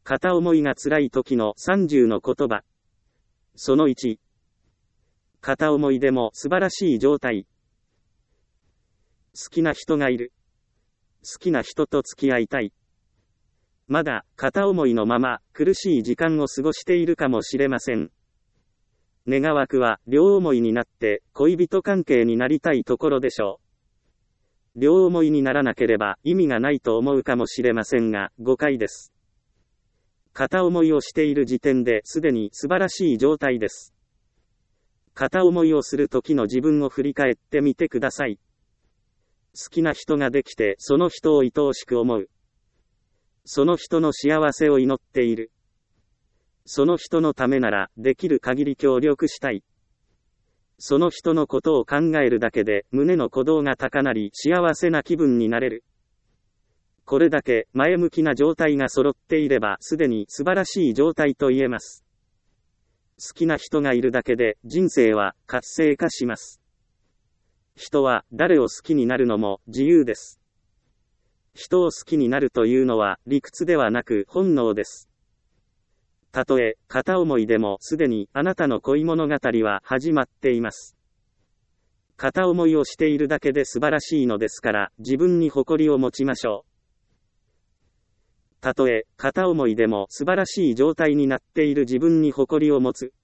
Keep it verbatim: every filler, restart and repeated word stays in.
片思いが辛い時のさんじゅうの言葉。そのいち。片思いでも素晴らしい状態。好きな人がいる。好きな人と付き合いたい。まだ片思いのまま苦しい時間を過ごしているかもしれません。願わくは両思いになって恋人関係になりたいところでしょう。両思いにならなければ意味がないと思うかもしれませんが、誤解です。片思いをしている時点ですでに素晴らしい状態です。片思いをする時の自分を振り返ってみてください。好きな人ができてその人を愛おしく思う。その人の幸せを祈っている。その人のためならできる限り協力したい。その人のことを考えるだけで胸の鼓動が高鳴り幸せな気分になれる。これだけ前向きな状態が揃っていればすでに素晴らしい状態と言えます。好きな人がいるだけで人生は活性化します。人は誰を好きになるのも自由です。人を好きになるというのは理屈ではなく本能です。たとえ片思いでもすでにあなたの恋物語は始まっています。片思いをしているだけで素晴らしいのですから自分に誇りを持ちましょう。たとえ片思いでも素晴らしい状態になっている自分に誇りを持つ。